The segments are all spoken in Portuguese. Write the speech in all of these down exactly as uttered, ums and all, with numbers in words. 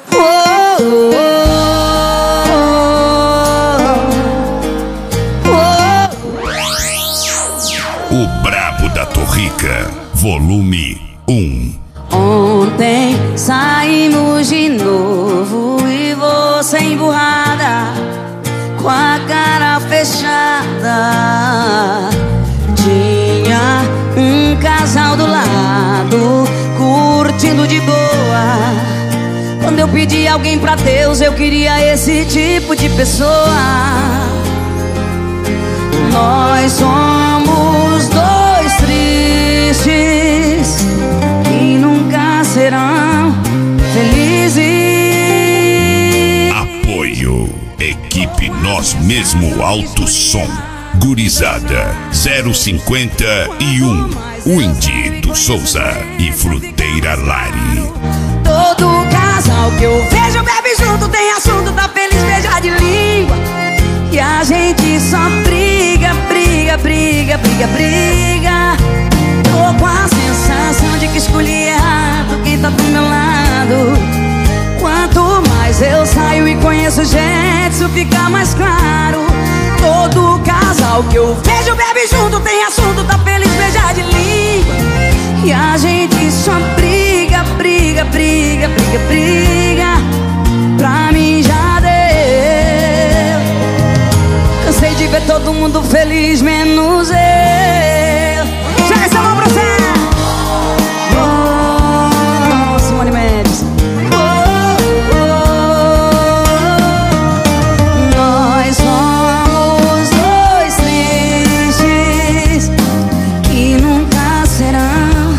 Oh, oh, oh, oh. O Brabo da Torrica, volume um. Ontem saímos de novo e você emburrada, com a cara fechada. Tinha um casal do lado, curtindo de boa. Quando eu pedi alguém pra Deus, eu queria esse tipo de pessoa. Nós somos dois tristes que nunca serão felizes. Apoio Equipe Nós Mesmo Alto Som, Gurizada zero cinquenta e um, Windy do Souza e Fruteira Lari. Todo casal que eu vejo bebe junto, tem assunto, tá feliz, beija de língua. E a gente só briga, briga, briga, briga, briga. Tô com a sensação de que escolhi errado quem tá do meu lado. Quanto mais eu saio e conheço gente, isso fica mais claro. Todo casal que eu vejo bebe junto, tem assunto, tá feliz, beija de língua. E a gente só briga, briga, briga, briga, briga. Pra mim já deu. Cansei de ver todo mundo feliz, menos eu. Joga essa mão pra você. Oh, Simone Mendes. Oh, oh, oh. Nós somos dois tristes que nunca serão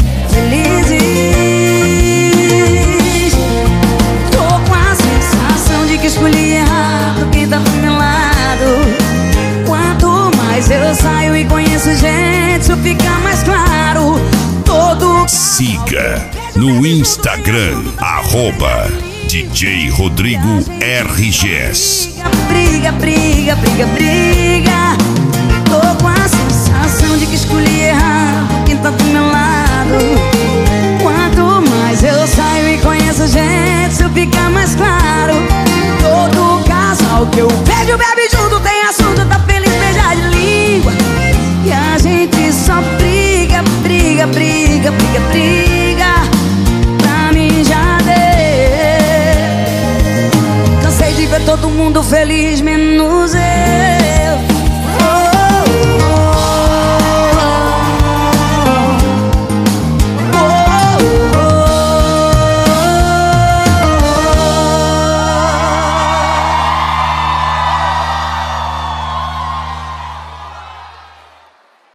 felizes. Tô com a sensação de que escolhi errado quem tá do meu lado. Quanto mais eu saio e conheço gente, isso fica mais claro. Todo Siga no Instagram, arroba D J Rodrigo R G S. briga, briga, briga, briga. Tô com a sensação de que escolhi errado quem tá do meu lado. Quanto mais eu saio e conheço gente, isso fica mais claro. Todo casal que eu vejo bebe junto, tem assunto, tá feliz, beija de língua. E a gente só briga, briga, briga, briga, briga. Pra mim já deu. Cansei de ver todo mundo feliz, menos eu.